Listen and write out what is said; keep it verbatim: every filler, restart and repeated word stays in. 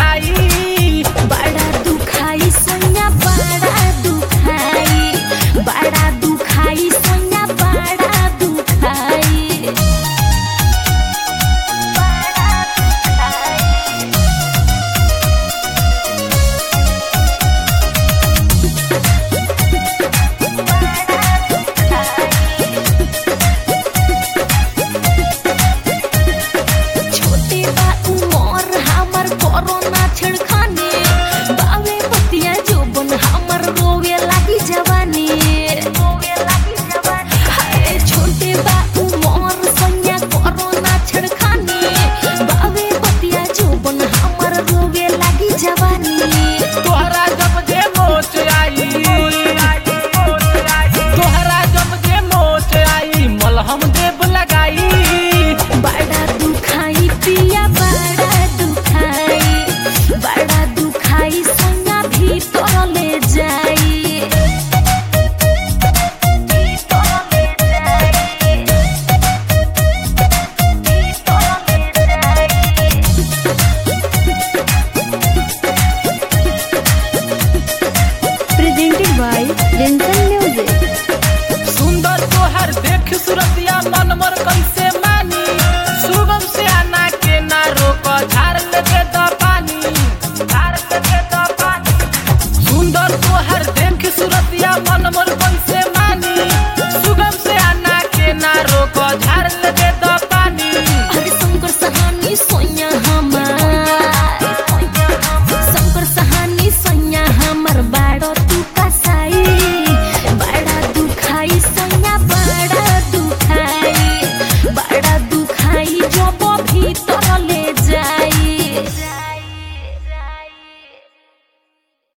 दुखाई बड़ा दुखाई सोनिया बड़ा दुखाई बड़ा दुखाई सोनिया बड़ा दुखाई बड़ा छोटे बा उमर हमर कोरोना छिड़खाने बावे बतिया जोबन हमर रोवे लागी जवानी रोवे लागी जवानी हाय छोटे बा उमर सोनिया कोरोना छिड़खाने बावे बतिया जोबन हमर रोवे लागी जवानी